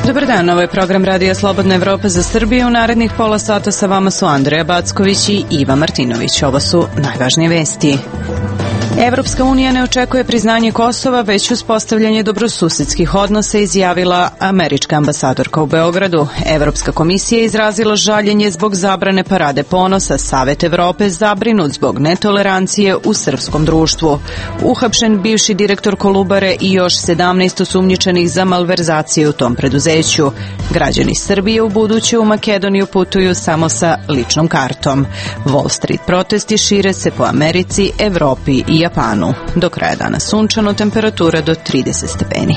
Dobar dan, ovo je program Radija Slobodna Evropa za Srbiju. U narednih pola sata sa vama su Andreja Backović i Iva Martinović. Ovo su najvažnije vesti. Evropska unija ne očekuje priznanje Kosova, već uspostavljanje dobrosusedskih odnosa, izjavila američka ambasadorka u Beogradu. Evropska komisija je izrazila žaljenje zbog zabrane parade ponosa. Savet Evrope zabrinut zbog netolerancije u srpskom društvu. Uhapšen bivši direktor Kolubare i još 17 osumnjičenih za malverzacije u tom preduzeću. Građani Srbije u buduće u Makedoniju putuju samo sa ličnom kartom. Wall Street protesti šire se po Americi, Evropi i Japanu. Do kraja dana sunčano, temperatura do 30 stepeni.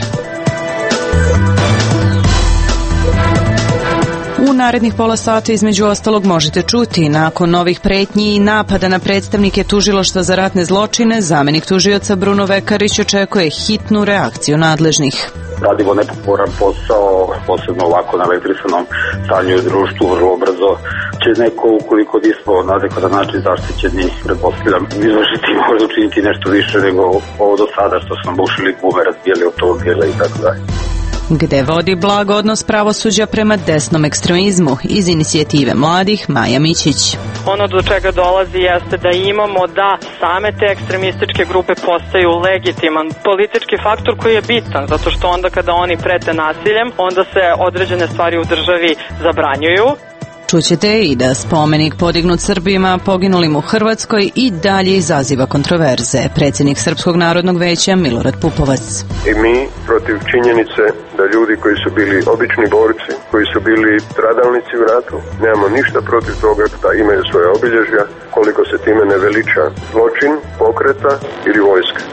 U narednih pola sata između ostalog možete čuti: nakon novih pretnji i napada na predstavnike Tužilaštva za ratne zločine, zamenik tužioca Bruno Vekarić očekuje hitnu reakciju nadležnih. Radimo nepokoran posao, posebno ovako na elektrisanom stanju u društvu, vrlo brzo će neko, ukoliko nismo na adekvatan način zaštićeni, pretpostavljam, izvršiti i možda učiniti nešto više nego ovo do sada što smo bušili gume, razbijali automobile i tako dalje. Gde vodi blag odnos pravosuđa prema desnom ekstremizmu? Iz inicijative mladih, Maja Mićić. Ono do čega dolazi jeste da imamo da same te ekstremističke grupe postaju legitiman politički faktor koji je bitan, zato što onda kada oni prete nasiljem, onda se određene stvari u državi zabranjuju. Čućete i da spomenik podignut Srbima poginulim u Hrvatskoj i dalje izaziva kontroverze. Predsjednik Srpskog narodnog veća Milorad Pupovac. I mi protiv činjenice da ljudi koji su bili obični borci, koji su bili stradalnici u ratu, nemamo ništa protiv toga da imaju svoje obilježja, koliko se time ne veliča zločin, pokreta ili vojska.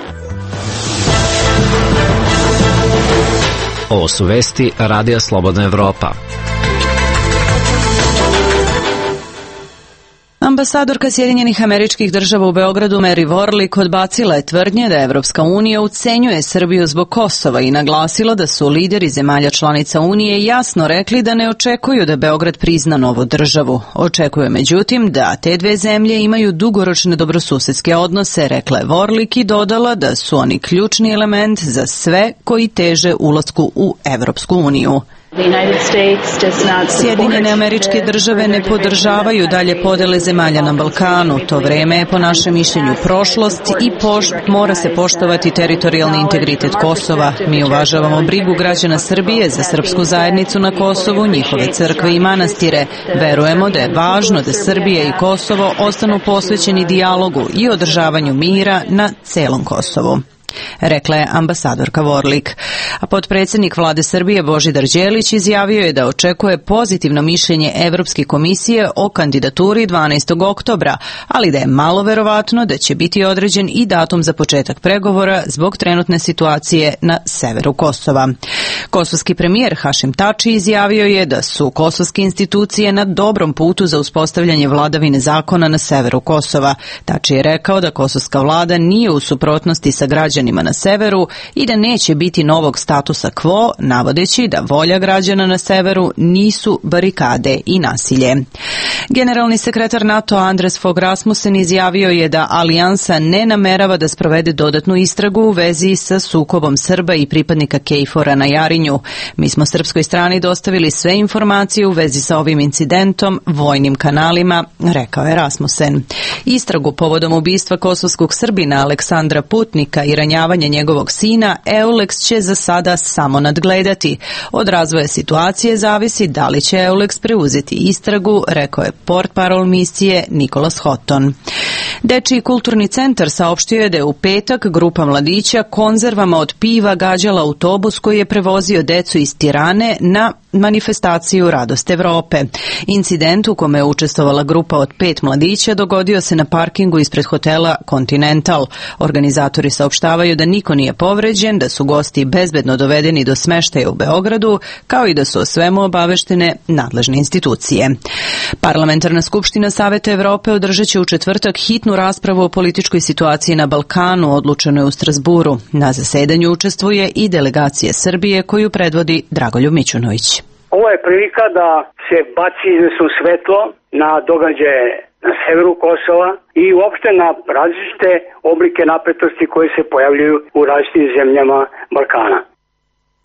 Ovo su vesti Radija Slobodna Evropa. Ambasadorka Sjedinjenih Američkih Država u Beogradu Mary Warlick odbacila je tvrdnje da Evropska unija ucenjuje Srbiju zbog Kosova i naglasila da su lideri zemalja članica Unije jasno rekli da ne očekuju da Beograd prizna novu državu. Očekuje međutim da te dve zemlje imaju dugoročne dobrosusedske odnose, rekla je Warlick i dodala da su oni ključni element za sve koji teže ulasku u Evropsku uniju. Sjedinjene Američke Države ne podržavaju dalje podele zemalja na Balkanu. To vreme je po našem mišljenju prošlost i mora se poštovati teritorijalni integritet Kosova. Mi uvažavamo brigu građana Srbije za srpsku zajednicu na Kosovu, njihove crkve i manastire. Verujemo da je važno da Srbija i Kosovo ostanu posvećeni dijalogu i održavanju mira na celom Kosovu, rekla je ambasadorka Warlick. A potpredsjednik vlade Srbije Božidar Đelić izjavio je da očekuje pozitivno mišljenje Evropske komisije o kandidaturi 12. oktobra, ali da je malo verovatno da će biti određen i datum za početak pregovora zbog trenutne situacije na severu Kosova. Kosovski premijer Hašim Tači izjavio je da su kosovske institucije na dobrom putu za uspostavljanje vladavine zakona na severu Kosova. Tači je rekao da kosovska vlada nije u suprotnosti sa građanima na severu i da neće biti novog statusa quo, navodeći da volja građana na severu nisu barikade i nasilje. Generalni sekretar NATO Anders Fogh Rasmussen izjavio je da alijansa ne namerava da sprovede dodatnu istragu u vezi sa sukobom Srba i pripadnika KFOR-a na Jarinju. Mi smo srpskoj strani dostavili sve informacije u vezi sa ovim incidentom vojnim kanalima, rekao je Rasmussen. Istragu povodom ubistva kosovskog Srbina Aleksandra Putnika i ranjavanja njegovog sina EULEX će za sada samo nadgledati. Od razvoja situacije zavisi da li će EULEX preuzeti istragu, rekao je portparol misije Nikolas Houghton. Dečiji kulturni centar saopštio je da je u petak grupa mladića konzervama od piva gađala autobus koji je prevozio decu iz Tirane na manifestaciju Radost Evrope. Incident u kome je učestvovala grupa od 5 mladića dogodio se na parkingu ispred hotela Continental. Organizatori saopštavaju da niko nije povređen, da su gosti bezbedno dovedeni do smeštaja u Beogradu, kao i da su o svemu obaveštene nadležne institucije. Parlamentarna skupština Saveta Evrope održat će u četvrtak hitnu raspravu o političkoj situaciji na Balkanu, odlučeno je u Strasburu. Na zasedanju učestvuje i delegacija Srbije koju predvodi Dragoljub Mićunović. Ovo je prilika da se baci su svetlo na događaje na severu Kosova i uopšte na različite oblike napetosti koje se pojavljuju u različitim zemljama Balkana.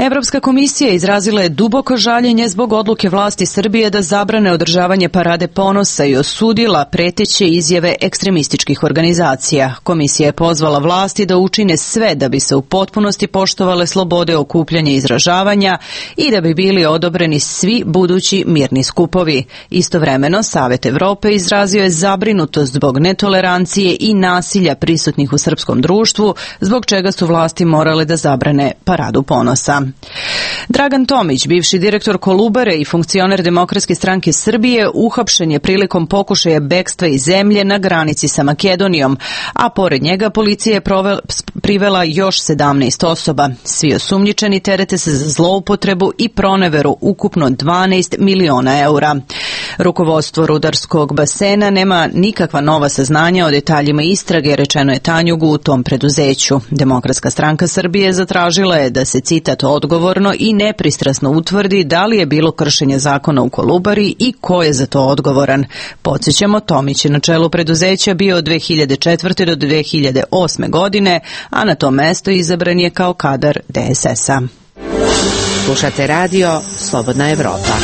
Evropska komisija izrazila je duboko žaljenje zbog odluke vlasti Srbije da zabrane održavanje parade ponosa i osudila preteće izjave ekstremističkih organizacija. Komisija je pozvala vlasti da učine sve da bi se u potpunosti poštovale slobode okupljanja i izražavanja i da bi bili odobreni svi budući mirni skupovi. Istovremeno, Savet Evrope izrazio je zabrinutost zbog netolerancije i nasilja prisutnih u srpskom društvu, zbog čega su vlasti morale da zabrane paradu ponosa. Dragan Tomić, bivši direktor Kolubare i funkcioner Demokratske stranke Srbije, uhapšen je prilikom pokušaja bekstva iz zemlje na granici sa Makedonijom, a pored njega policija je privela još 17 osoba. Svi osumnjičeni terete se za zloupotrebu i proneveru ukupno 12 miliona eura. Rukovodstvo rudarskog basena nema nikakva nova saznanja o detaljima istrage, rečeno je Tanjugu u tom preduzeću. Demokratska stranka Srbije zatražila je da se, citat, odgovorno i nepristrasno utvrdi da li je bilo kršenja zakona u Kolubari i ko je za to odgovoran. Podsjećamo, Tomić je na čelu preduzeća bio od 2004. do 2008. godine, a na to mesto izabran je kao kadar DSS-a. Slušate radio Slobodna Evropa.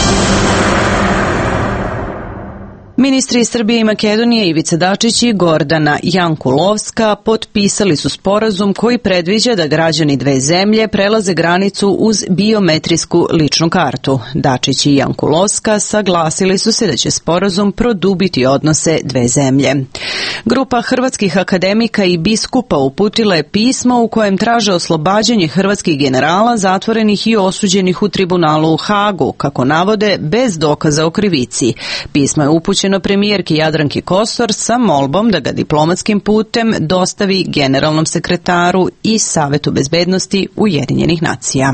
Ministri Srbije i Makedonije Ivica Dačić i Gordana Jankulovska potpisali su sporazum koji predviđa da građani dve zemlje prelaze granicu uz biometrijsku ličnu kartu. Dačić i Jankulovska saglasili su se da će sporazum produbiti odnose dve zemlje. Grupa hrvatskih akademika i biskupa uputila je pismo u kojem traže oslobađanje hrvatskih generala zatvorenih i osuđenih u tribunalu u Hagu, kako navode, bez dokaza o krivici. Pismo je upućeno premijerki Jadranki Kosor sa molbom da ga diplomatskim putem dostavi generalnom sekretaru i Savetu bezbednosti Ujedinjenih nacija.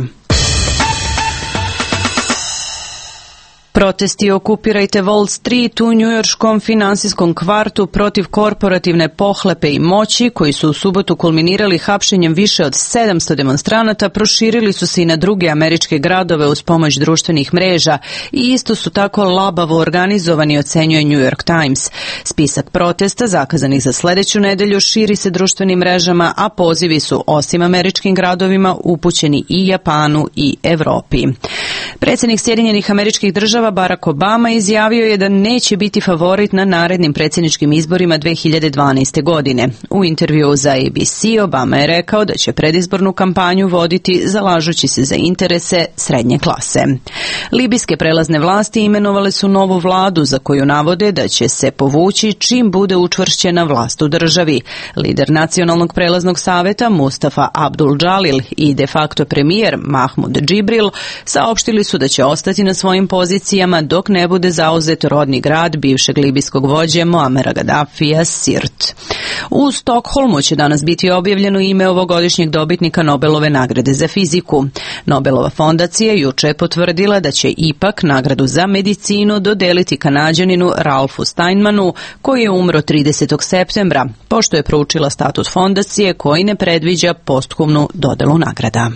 Protesti Okupirajte Wall Street u njujorškom finansijskom kvartu protiv korporativne pohlepe i moći, koji su u subotu kulminirali hapšenjem više od 700 demonstranata, proširili su se i na druge američke gradove uz pomoć društvenih mreža i isto su tako labavo organizovani, ocenjuje New York Times. Spisak protesta zakazanih za sledeću nedelju širi se društvenim mrežama, a pozivi su osim američkim gradovima upućeni i Japanu i Evropi. Predsjednik Sjedinjenih Američkih Država Barack Obama izjavio je da neće biti favorit na narednim predsjedničkim izborima 2012. godine. U intervjuu za ABC Obama je rekao da će predizbornu kampanju voditi zalažući se za interese srednje klase. Libijske prelazne vlasti imenovale su novu vladu za koju navode da će se povući čim bude učvršćena vlast u državi. Lider Nacionalnog prelaznog saveta Mustafa Abdul Jalil i de facto premijer Mahmud Džibril saopštili su da će ostati na svojim pozicijama dok ne bude zauzet rodni grad bivšeg libijskog vođe Muamera Gaddafija, Sirt. U Stokholmu će danas biti objavljeno ime ovogodišnjeg dobitnika Nobelove nagrade za fiziku. Nobelova fondacija juče je potvrdila da će ipak nagradu za medicinu dodeliti Kanađaninu Ralfu Steinmanu, koji je umro 30. septembra, pošto je proučila statut fondacije koji ne predviđa posthumnu dodelu nagrada.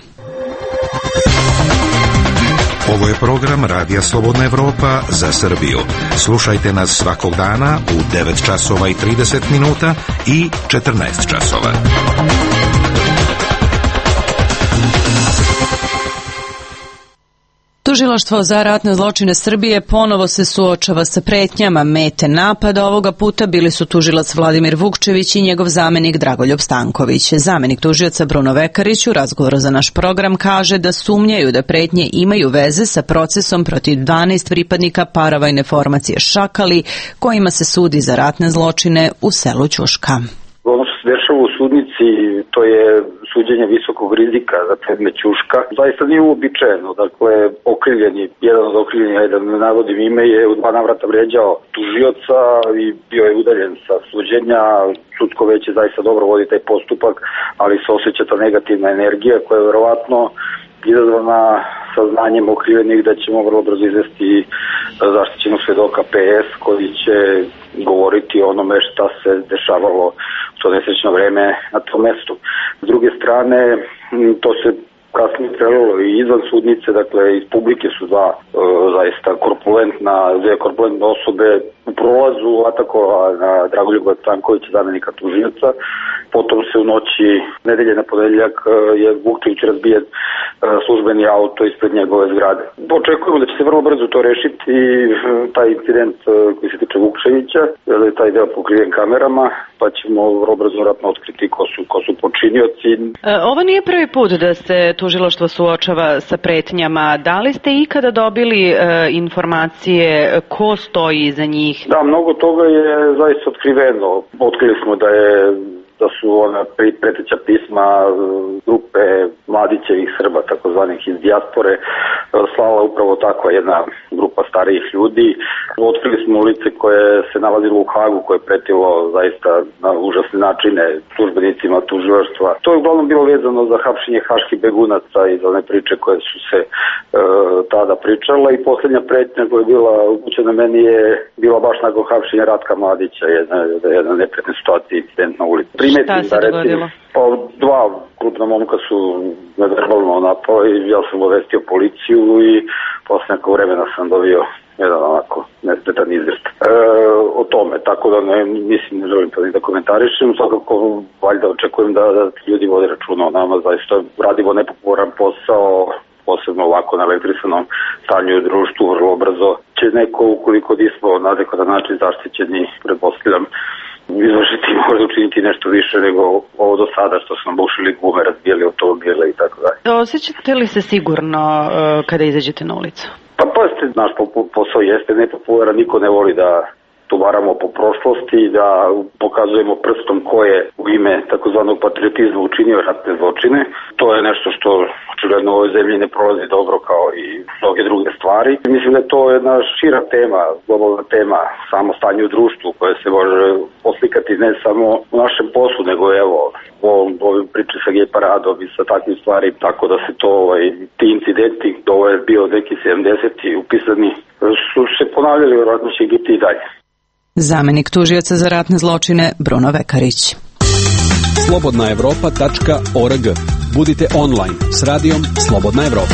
Ovo je program Radija Slobodna Evropa za Srbiju. Slušajte nas svakog dana u 9 časova i 30 minuta i 14 časova. Tužilaštvo za ratne zločine Srbije ponovo se suočava sa pretnjama. Mete napada ovoga puta bili su tužilac Vladimir Vukčević i njegov zamenik Dragoljub Stanković. Zamenik tužioca Bruno Vekarić u razgovoru za naš program kaže da sumnjaju da pretnje imaju veze sa procesom protiv 12 pripadnika paravojne formacije Šakali, kojima se sudi za ratne zločine u selu Ćuška. Ono što se dešava u sudnici, to je suđenje visokog rizika za predmet Ćuška. Zaista nije uobičajeno. Dakle, jedan od okrivljenih, da ne navodim ime, je u 2 navrata vređao tužioca i bio je udaljen sa suđenja. Sudsko veće zaista dobro vodi taj postupak, ali se osjeća ta negativna energija koja je verovatno izazvana saznanjem okrivljenih da ćemo vrlo brzo izvesti zaštićenog svedoka PS koji će govoriti o onome šta se dešavalo u to nesrećno vreme na tom mestu. S druge strane, to se kasnije prelilo i izvan sudnice, dakle iz publike su zaista dve korpulentne osobe u prolazu atakovala na Dragoljuba Stankovića, zamenika tužioca. Potom se u noći nedelje na ponedeljak je Vukčević razbijen službeni auto ispred njegove zgrade. Očekujemo da će se vrlo brzo to rešiti i taj incident koji se tiče Vukčevića, da je taj deo pokriven kamerama, pa ćemo vrlo brzo vratno otkriti ko su počinioci. Ovo nije prvi put da se tužilaštvo suočava sa pretnjama. Da li ste ikada dobili informacije ko stoji iza njih? Da, mnogo toga je zaista otkriveno. Otkrili smo da su ona preteća pisma grupe mladićevih Srba, takozvanih iz dijaspore, slala upravo takva jedna grupa starijih ljudi. Otkrili smo ulice koje se nalazilo u Hagu, koje je pretilo zaista na užasne načine službenicima tužilaštva. To je uglavnom bilo vezano za hapšenje haških begunaca i za one priče koje su se tada pričala, i poslednja pretnja koja je bila upućena meni je bila baš nakon hapšenja Ratka Mladića, jedna neprijatna situacija, incident na ulici. Šta se dogodilo? Dva krupna momka su me verbalno napala i ja sam obavestio policiju i posle nekog vremena sam dobio jedan onako nespretan izveštaj o tome, tako da ne želim to ni da komentarišem. Svakako valjda očekujem da ljudi vode računa o nama, zaista radimo nepopularan posao, posebno ovako na elektrisanom stanju u društvu. Vrlo brzo će neko, ukoliko nismo na adekvatan način zaštićeni, pretpostavljam, izvršiti, možda učiniti nešto više nego ovo do sada što smo bušili gume, razbijali automobile i tako dalje. Osjećate li se sigurno kada izađete na ulicu? Pa naš posao jeste nepopularan, niko ne voli da tumaramo po prošlosti i da pokazujemo prstom ko je u ime takozvanog patriotizma učinio ratne zločine. To je nešto što očigledno u ovoj zemlji ne prolazi dobro, kao i mnoge druge stvari. Mislim da je to jedna šira tema, globalna tema, samo stanje u društvu koje se može oslikati ne samo u našem poslu, nego evo ovim priče sa gej paradom i sa takvim stvari, tako da se to ti incidenti, ovo je bio neki 70-ti upisani, su se ponavljali, vjerojatno će biti i dalje. Zamenik tužioca za ratne zločine Bruno Vekarić. slobodnaevropa.org. Budite online s radijom Slobodna Evropa.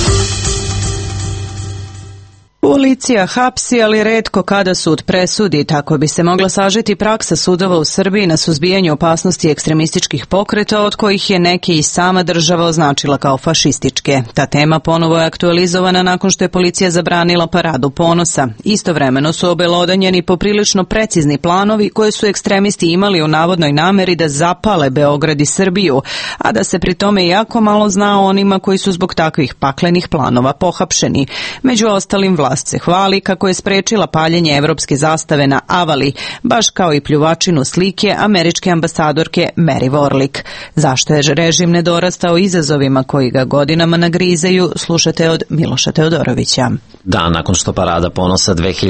Policija hapsi, ali retko kada sud presudi. Tako bi se mogla sažeti praksa sudova u Srbiji na suzbijanju opasnosti ekstremističkih pokreta, od kojih je neke i sama država označila kao fašističke. Ta tema ponovo je aktualizovana nakon što je policija zabranila paradu ponosa. Istovremeno su obelodanjeni poprilično precizni planovi koje su ekstremisti imali u navodnoj nameri da zapale Beograd i Srbiju, a da se pri tome jako malo zna o onima koji su zbog takvih paklenih planova pohapšeni. Među ostalim vlast se hvali kako je sprečila paljenje evropske zastave na Avali, baš kao i pljuvačinu slike američke ambasadorke Mary Warlick. Zašto je režim nedorastao izazovima koji ga godinama nagrizaju, slušate od Miloša Teodorovića. Dan nakon što parada ponosa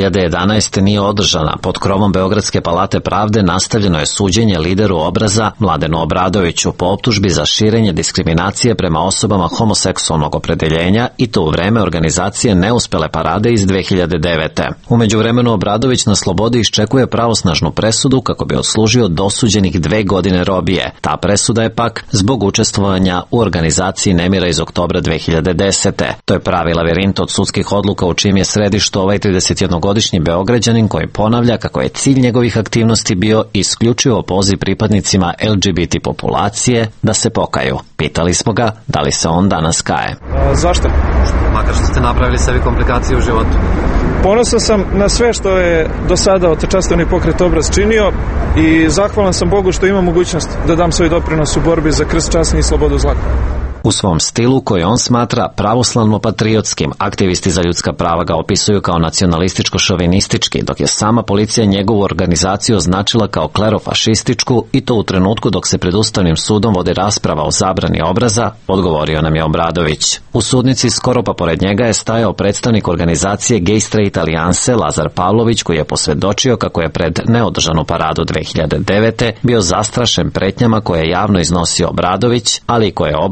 2011. nije održana, pod krovom Beogradske palate pravde nastavljeno je suđenje lideru Obraza Mladenu Obradoviću po optužbi za širenje diskriminacije prema osobama homoseksualnog opredeljenja, i to u vreme organizacije neuspele parade iz 2009. Umeđu vremenu Obradović na slobodi iščekuje pravosnažnu presudu kako bi odslužio dosuđenih 2 godine robije. Ta presuda je pak zbog učestvovanja u organizaciji nemira iz oktobra 2010. To je pravi lavirint od sudskih odluka u čijem je središtu ovaj 31-godišnji Beograđanin koji ponavlja kako je cilj njegovih aktivnosti bio isključivo poziv pripadnicima LGBT populacije da se pokaju. Pitali smo ga da li se on danas kaje. Zašto? Makar što ste napravili sebi komplikacije u životu. Ponosan sam na sve što je do sada Otečastveni pokret Obraz činio i zahvalan sam Bogu što imam mogućnost da dam svoj doprinos u borbi za krst časni i slobodu zlata. U svom stilu, koji on smatra pravoslavno-patriotskim, aktivisti za ljudska prava ga opisuju kao nacionalističko-šovinistički, dok je sama policija njegovu organizaciju označila kao klerofašističku, i to u trenutku dok se pred Ustavnim sudom vodi rasprava o zabrani Obraza, odgovorio nam je Obradović. U sudnici skoro pa pored njega je stajao predstavnik organizacije Gay Straight Alijanse Lazar Pavlović, koji je posvedočio kako je pred neodržanu paradu 2009. bio zastrašen pretnjama koje je javno iznosio Obradović, ali koje je Obraz u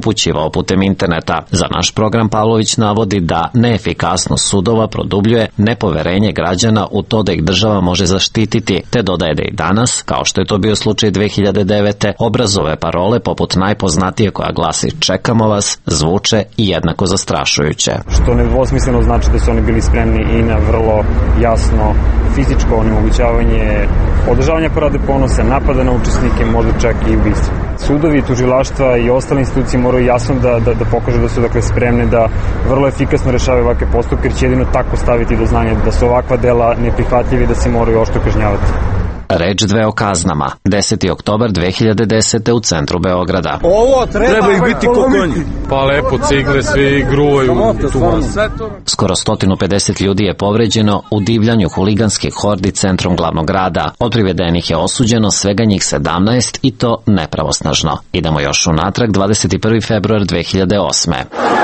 upućivao putem interneta. Za naš program Pavlović navodi da neefikasnost sudova produbljuje nepoverenje građana u to da ih država može zaštititi, te dodaje da i danas, kao što je to bio slučaj 2009. obrazove parole poput najpoznatije koja glasi "Čekamo vas" zvuče i jednako zastrašujuće. Što nedvosmisleno znači da su oni bili spremni i na vrlo jasno fizičko onemogućavanje održavanja parade ponosa, napada na učesnike, možda čak i ubistva. Sudovi, tužilaštva i ostale institucije moraju jasno da pokažu da su spremne da vrlo efikasno rešavaju ovakve postupke, jer će jedino tako staviti do znanja da su ovakva dela neprihvatljivi i da se moraju oštro kažnjavati. Reč dve o kaznama. 10. oktobar 2010. u centru Beograda. Ovo treba ih biti ko konji. Pa lepo cigle, svi gruvaju tu vas. Skoro 150 ljudi je povređeno u divljanju huliganskih hordi centrom glavnog grada. Od privedenih je osuđeno svega njih 17 i to nepravosnažno. Idemo još unatrag, 21. februar 2008.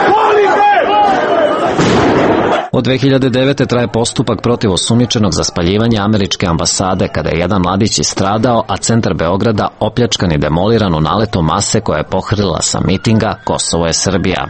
Od 2009. traje postupak protiv osumnjičenog za spaljivanje američke ambasade kada je jedan mladić istradao, a centar Beograda opljačkan i demoliran u naletu mase koja je pohrlila sa mitinga "Kosovo je Srbija".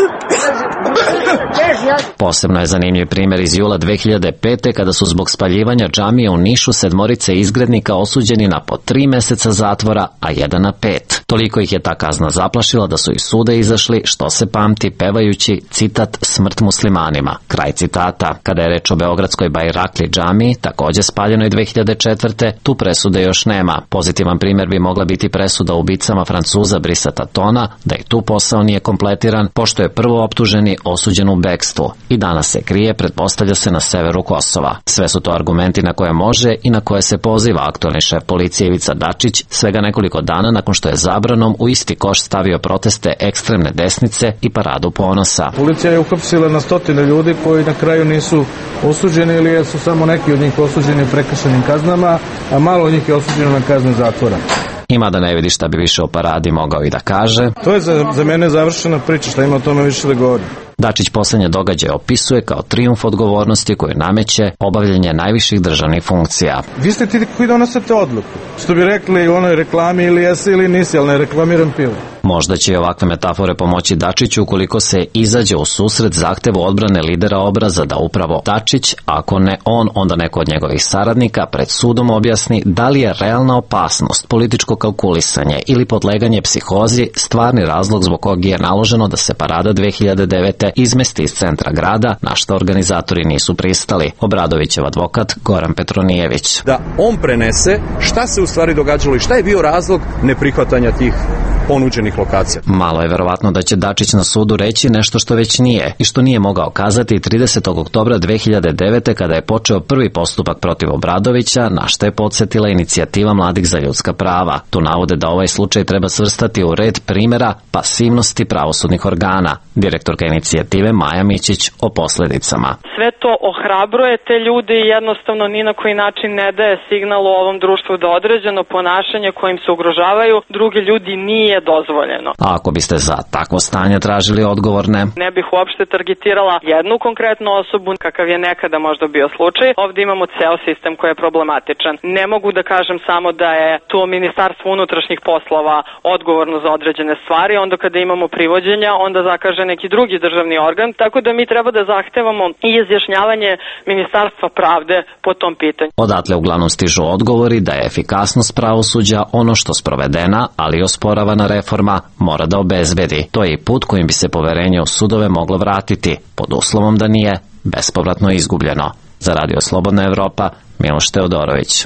Posebno je zanimljiv primjer iz jula 2005. kada su zbog spaljivanja džamije u Nišu 7 izgrednika osuđeni na po 3 meseca zatvora, a jedan na 5. Toliko ih je ta kazna zaplašila da su iz suda izašli, što se pamti, pevajući, citat, "Smrt muslimanima". Kraj citata. Kada je reč o beogradskoj Bajrakli džamiji, takođe spaljenoj 2004. tu presude još nema. Pozitivan primjer bi mogla biti presuda ubicama Francuza Brisa Tatona, da i tu posao nije kompletiran, pošto je prvo optuženi osuđen u bekstvu i danas se krije, pretpostavlja se, na severu Kosova. Sve su to argumenti na koje može i na koje se poziva aktualni šef policije Ivica Dačić, svega nekoliko dana nakon što je zabranom u isti koš stavio proteste ekstremne desnice i paradu ponosa. Policija je uhapsila na stotine ljudi koji na kraju nisu osuđeni ili su samo neki od njih osuđeni prekršajnim kaznama, a malo od njih je osuđeno na kaznu zatvora. Ima da ne vidi šta bi više o paradi mogao i da kaže. To je za mene završena priča, šta ima o tome više da govori. Dačić poslednje događaje opisuje kao trijumf odgovornosti koju nameće obavljanje najviših državnih funkcija. Vi ste ti koji donosite odluku. Što bi rekli u onoj reklami, ili jesi ili nisi, ali ne reklamiram pivo. Možda će i ovakve metafore pomoći Dačiću ukoliko se izađe u susret zahtevu odbrane lidera Obraza da upravo Dačić, ako ne on, onda neko od njegovih saradnika, pred sudom objasni da li je realna opasnost, političko kalkulisanje ili podleganje psihozi stvarni razlog zbog kog je naloženo da se parada 2009. izmesti iz centra grada, na što organizatori nisu pristali. Obradovićev advokat Goran Petronijević. Da on prenese šta se u stvari događalo i šta je bio razlog neprihvatanja tih ponuđenih lokacija. Malo je verovatno da će Dačić na sudu reći nešto što već nije i što nije mogao kazati 30. oktobra 2009. kada je počeo prvi postupak protiv Obradovića, na što je podsjetila inicijativa Mladih za ljudska prava. Tu navode da ovaj slučaj treba svrstati u red primjera pasivnosti pravosudnih organa. Direktorka inicijative Maja Mićić o posledicama. Sve to ohrabruje te ljude i jednostavno ni na koji način ne daje signal u ovom društvu da određeno ponašanje kojim se ugrožavaju drugi ljudi nije dozvoljeno. A ako biste za takvo stanje tražili odgovorne? Ne bih uopšte targetirala jednu konkretnu osobu, kakav je nekada možda bio slučaj. Ovde imamo ceo sistem koji je problematičan. Ne mogu da kažem samo da je to Ministarstvo unutrašnjih poslova odgovorno za određene stvari, onda kada imamo privođenja, onda zakaže neki drugi državni organ, tako da mi treba da zahtevamo i izjašnjavanje Ministarstva pravde po tom pitanju. Odatle uglavnom stižu odgovori da je efikasnost pravosuđa ono što sprovedena, ali osporavana reforma mora da obezbedi. To je i put kojim bi se poverenje u sudove moglo vratiti, pod uslovom da nije bespovratno izgubljeno. Za Radio Slobodna Evropa, Miloš Teodorović.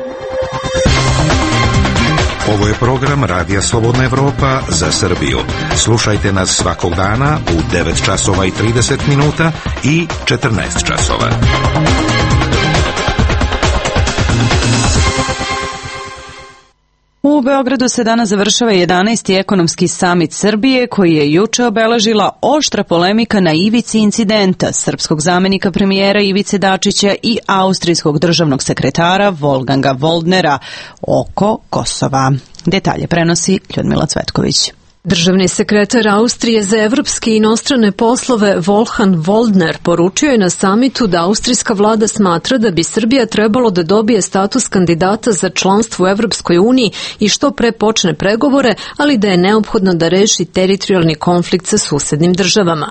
Ovo je program Radija Slobodna Evropa za Srbiju. Slušajte nas svakog dana u 9 časova i 30 minuta i 14 časova. U Beogradu se danas završava 11. ekonomski samit Srbije, koji je juče obeležila oštra polemika na ivici incidenta srpskog zamenika premijera Ivice Dačića i austrijskog državnog sekretara Wolfganga Woldnera oko Kosova. Detalje prenosi Ljudmila Cvetković. Državni sekretar Austrije za evropske i inostrane poslove Wolfgang Waldner poručio je na samitu da austrijska vlada smatra da bi Srbija trebalo da dobije status kandidata za članstvo u Evropskoj uniji i što pre počne pregovore, ali da je neophodno da reši teritorijalni konflikt sa susednim državama.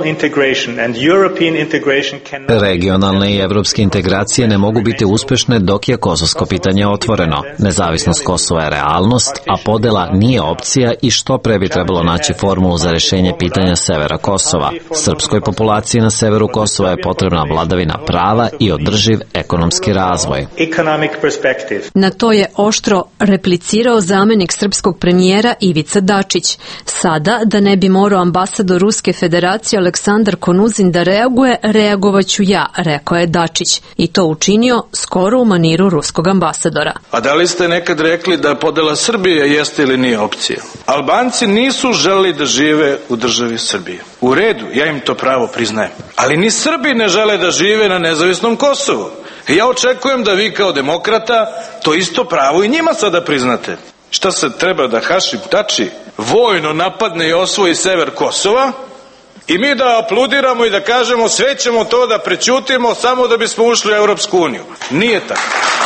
Regionalne i evropske integracije ne mogu biti uspešne dok je kosovsko pitanje otvoreno. Nezavisnost Kosova je realnost, a podela nije opcija i što pre bi trebalo naći formulu za rešenje pitanja severa Kosova. Srpskoj populaciji na severu Kosova je potrebna vladavina prava i održiv ekonomski razvoj. Na to je oštro replicirao zamenik srpskog premijera Ivica Dačić. Sada, da ne bi morao ambasador Ruske federacije Aleksandar Konuzin da reaguje, reagovaću ja, rekao je Dačić. I to učinio skoro u maniru ruskog ambasadora. A da li ste nekad rekli da podela Srbije jeste ili nije opcija? Albanci nisu želeli da žive u državi Srbije. U redu, ja im to pravo priznajem. Ali ni Srbi ne žele da žive na nezavisnom Kosovu. Ja očekujem da vi kao demokrata to isto pravo i njima sada priznate. Šta se treba da Hašim Tači vojno napadne i osvoji sever Kosova i mi da aplaudiramo i da kažemo sve ćemo to da prećutimo samo da bismo ušli u Evropsku uniju? Nije tako.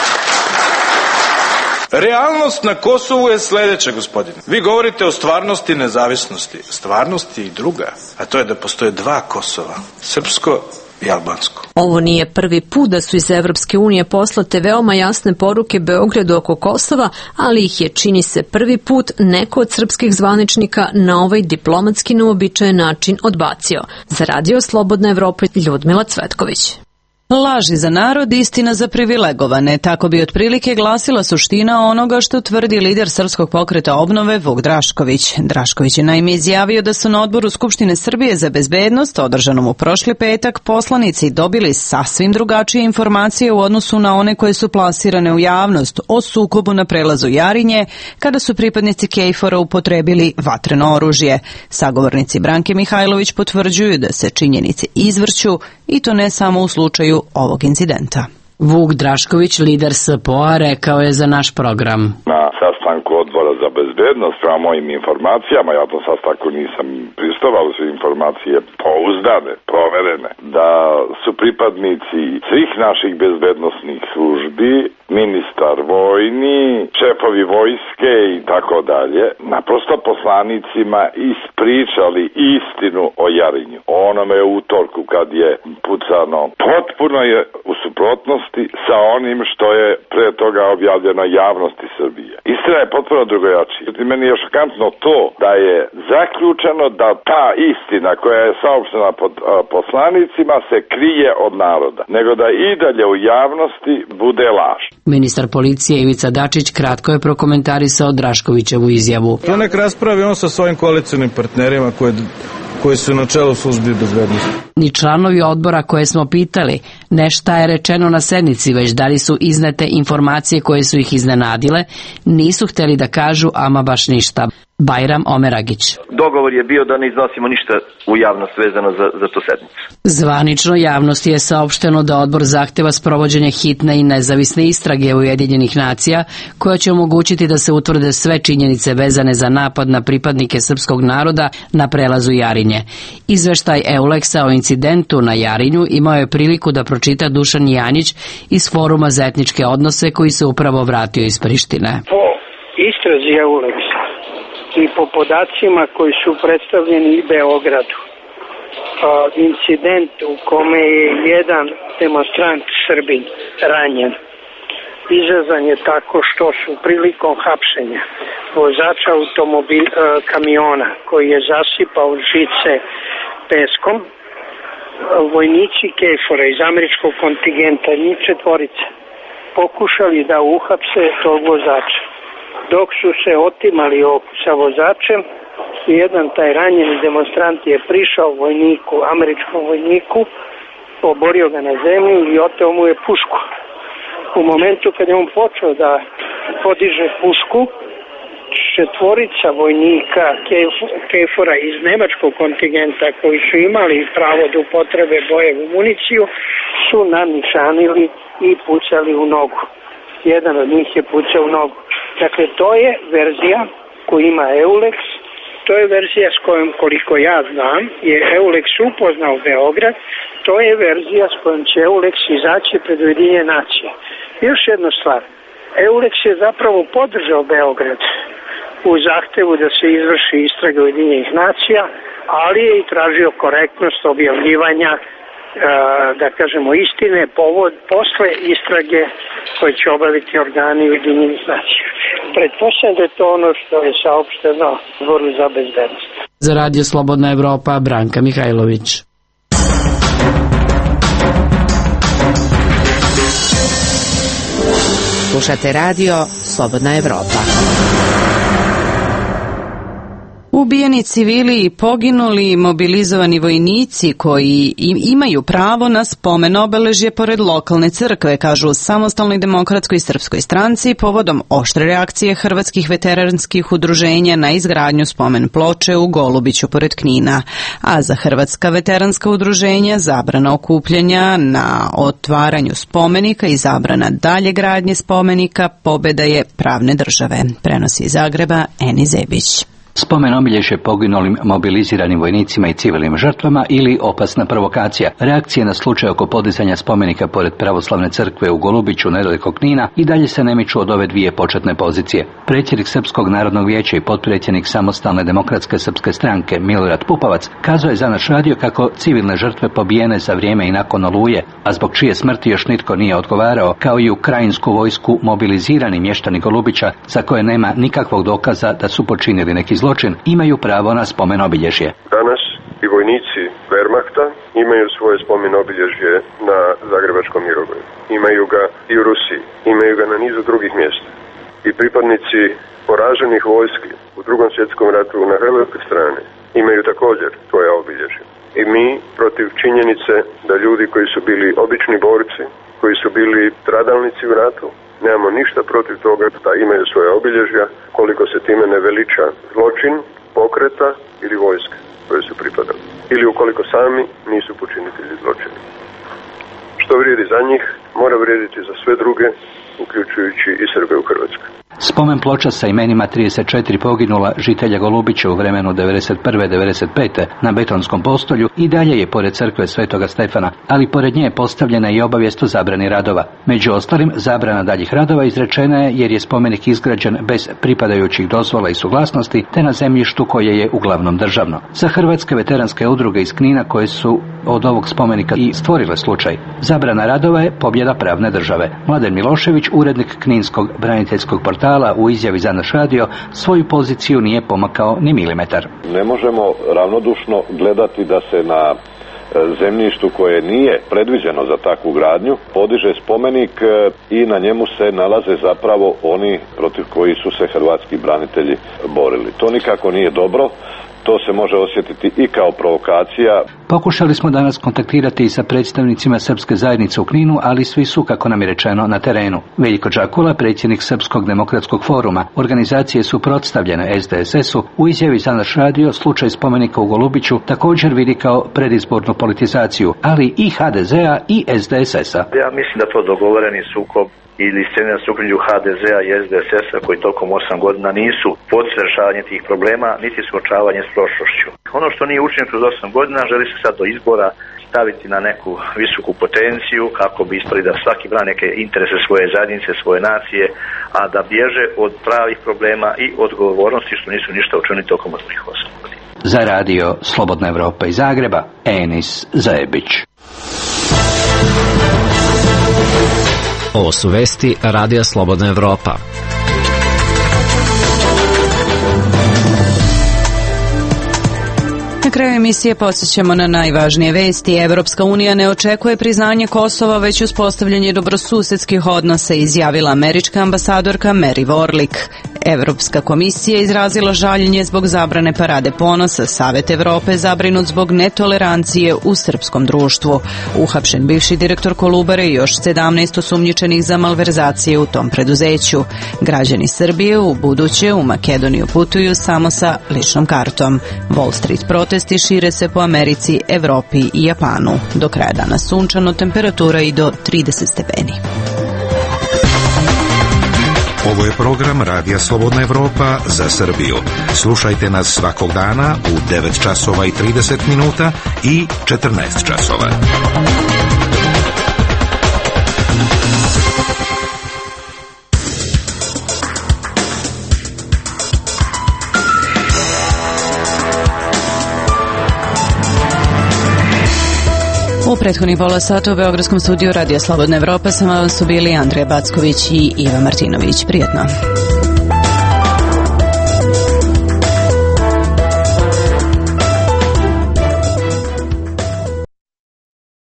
Realnost na Kosovu je sledeća, gospodine. Vi govorite o stvarnosti i nezavisnosti. Stvarnost je i druga, a to je da postoje dva Kosova, srpsko i albansko. Ovo nije prvi put da su iz Evropske unije poslate veoma jasne poruke Beogradu oko Kosova, ali ih je, čini se, prvi put neko od srpskih zvaničnika na ovaj diplomatski neuobičajen način odbacio. Za Radio Slobodna Evropa, Ljudmila Cvetković. Laži za narod, istina za privilegovane. Tako bi otprilike glasila suština onoga što tvrdi lider Srpskog pokreta obnove Vuk Drašković. Drašković je naime izjavio da su na odboru Skupštine Srbije za bezbednost, održanom u prošli petak, poslanici dobili sasvim drugačije informacije u odnosu na one koje su plasirane u javnost o sukobu na prelazu Jarinje, kada su pripadnici KFOR-a upotrebili vatreno oružje. Sagovornici Branke Mihajlović potvrđuju da se činjenice izvrću i to ne samo u slučaju ovog incidenta. Vuk Drašković, lider SPO-a, rekao je za naš program. Na sastanku odbora za bezbednost, prema mojim informacijama, ja to sastanku nisam pristovao, su informacije pouzdane, proverene, da su pripadnici svih naših bezbednosnih službi, ministar vojni, šefovi vojske i tako dalje, naprosto poslanicima ispričali istinu o Jarinju. Onome utorku kad je pucano, potpuno je u suprotnosti sa onim što je pre toga objavljeno javnosti Srbije. Istina je potpuno drugojačija. Meni je šokantno to da je zaključeno da ta istina koja je saopštena poslanicima se krije od naroda, nego da i dalje u javnosti bude laž. Ministar policije Ivica Dačić kratko je prokomentarisao Draškovićevu izjavu. To nek raspravi on sa svojim koalicionim partnerima koji su na čelu službi bezbednosti. Ni članovi odbora koje smo pitali ne šta je rečeno na sednici, već da li su iznete informacije koje su ih iznenadile, nisu hteli da kažu ama baš ništa. Bajram Omeragić. Dogovor je bio da ne iznosimo ništa u javnost vezano za tu sednicu. Zvanično javnosti je saopšteno da odbor zahteva sprovođenje hitne i nezavisne istrage Ujedinjenih nacija, koja će omogućiti da se utvrde sve činjenice vezane za napad na pripadnike srpskog naroda na prelazu Jarinje. Izveštaj EULEX-a o incidentu na Jarinju imao je priliku da pročita Dušan Janjić iz Foruma za etničke odnose, koji se upravo vratio iz Prištine. Po istrazi EULEX-a i po podacima koji su predstavljeni i Beogradu, incident u kome je jedan demonstrant Srbin ranjen izazvan je tako što su prilikom hapšenja vozača kamiona koji je zasipao žice peskom, vojnici KFOR-a iz američkog kontingenta, njih 4, pokušali da uhapse tog vozača. Dok su se otimali sa vozačem, jedan taj ranjeni demonstrant je prišao vojniku, američkom vojniku, oborio ga na zemlju i oteo mu je pušku. U momentu kad je on počeo da podiže pušku, 4 vojnika KFOR-a iz nemačkog kontingenta koji su imali pravo da upotrebe bojevu municiju su nanišanili i pucali u nogu. Jedan od njih je pucao u nogu. Dakle, to je verzija koju ima EULEX To je verzija s kojom, koliko ja znam, je EULEX upoznao Beograd. To je verzija s kojom će EULEX izaći pred Ujedinjene nacije. Još jedna stvar. EULEX je zapravo podržao Beograd u zahtevu da se izvrši istraga Ujedinjenih nacija, ali je i tražio korektnost objavljivanja, da kažemo, istine posle istrage koje će obaviti organi Ujedinjenih nacija. Pretpostavljam da je to ono što je saopšteno Odboru za bezbednost. Za Radio Slobodna Evropa, Branka Mihajlović. Slušate radio Slobodna Evropa. Ubijeni civili i poginuli mobilizovani vojnici koji imaju pravo na spomen obeležje pored lokalne crkve, kažu u Samostalnoj demokratskoj srpskoj stranci povodom oštre reakcije hrvatskih veteranskih udruženja na izgradnju spomen ploče u Golubiću pored Knina. A za hrvatska veteranska udruženja zabrana okupljanja na otvaranju spomenika i zabrana dalje gradnje spomenika pobeda je pravne države. Prenosi iz Zagreba Eni Zebić. Spomen obilježje poginulim mobiliziranim vojnicima i civilnim žrtvama ili opasna provokacija. Reakcije na slučaj oko podizanja spomenika pored pravoslavne crkve u Golubiću nedaleko Knina i dalje se ne miču od ove dvije početne pozicije. Predsjednik Srpskog narodnog vijeća i potpredsjednik Samostalne demokratske srpske stranke Milorad Pupovac kazao je za naš radio kako civilne žrtve pobijene za vrijeme i nakon Oluje, a zbog čije smrti još nitko nije odgovarao, kao i ukrajinsku vojsku mobilizirani mještani Golubića za koje nema nikakvog dokaza da su počinili neki zločin, imaju pravo na spomen obilježje. Danas i vojnici Wehrmachta imaju svoje spomen obilježje na Zagrebačkom Mirogoju. Imaju ga i u Rusiji, imaju ga na nizu drugih mjesta. I pripadnici poraženih vojski u Drugom svjetskom ratu na hrvatskoj strani imaju također svoje obilježje. I mi protiv činjenice da ljudi koji su bili obični borci, koji su bili stradalnici u ratu, nemamo ništa protiv toga da imaju svoje obilježja, koliko se time ne veliča zločin, pokreta ili vojske koje su pripadali. Ili ukoliko sami nisu počinitelji zločina. Što vrijedi za njih, mora vrijediti za sve druge, uključujući i Srbe u Hrvatskoj. Spomen ploča sa imenima 34 poginula žitelja Golubića u vremenu 91-95. na betonskom postolju i dalje je pored crkve Svetoga Stefana, ali pored nje je postavljena i obavijest o zabrani radova. Među ostalim, zabrana daljih radova izrečena je jer je spomenik izgrađen bez pripadajućih dozvola i suglasnosti te na zemljištu koje je uglavnom državno. Za hrvatske veteranske udruge iz Knina koje su od ovog spomenika i stvorile slučaj, zabrana radova je pobjeda pravne države. Mladen Milošević, urednik Kninskog braniteljskog portala, u izjavi za naš radio svoju poziciju nije pomakao ni milimetar. Ne možemo ravnodušno gledati da se na zemljištu koje nije predviđeno za takvu gradnju podiže spomenik i na njemu se nalaze zapravo oni protiv koji su se hrvatski branitelji borili. To nikako nije dobro. To se može osjetiti i kao provokacija. Pokušali smo danas kontaktirati i sa predstavnicima srpske zajednice u Kninu, ali svi su, kako nam je rečeno, na terenu. Veljko Đakula, predsjednik Srpskog demokratskog foruma, organizacije suprotstavljene SDSS-u, u izjavi za naš radio slučaj spomenika u Golubiću također vidi kao predizbornu politizaciju, ali i HDZ-a i SDSS-a. Ja mislim da to dogovoreni sukob ili scena sukoblju HDZ-a i SDSS-a koji tokom 8 godina nisu poticaj rješavanje tih problema, niti suočavanje s prošlošću. Ono što nije učinjeno kroz 8 godina želi se sad do izbora staviti na neku visoku potenciju kako bi ispali da svaki brani neke interese svoje zajednice, svoje nacije, a da bježe od pravih problema i odgovornosti što nisu ništa učinili tokom 8 godina. Za radio Slobodna Evropa iz Zagreba, Enis Zajebić. Ovo su vesti Radija Slobodna Evropa. Na kraju emisije podsjećamo na najvažnije vesti. Evropska unija ne očekuje priznanje Kosova, već uspostavljanje dobrosusedskih odnosa, izjavila američka ambasadorka Mary Warlick. Evropska komisija izrazila žaljenje zbog zabrane parade ponosa. Savet Evrope zabrinut zbog netolerancije u srpskom društvu. Uhapšen bivši direktor Kolubare i još 17 osumnjičenih za malverzacije u tom preduzeću. Građani Srbije u buduće u Makedoniju putuju samo sa ličnom kartom. Wall Street protesti šire se po Americi, Evropi i Japanu. Do kraja dana sunčano, temperatura i do 30 stepeni. Ovo je program Radija Slobodna Evropa za Srbiju. Slušajte nas svakog dana u 9 časova i 30 minuta i 14 časova. U prethodnih pola sata u Beogradskom studiju Radija Slobodna Evropa sa vama su bili Andreja Backović i Iva Martinović. Prijetno.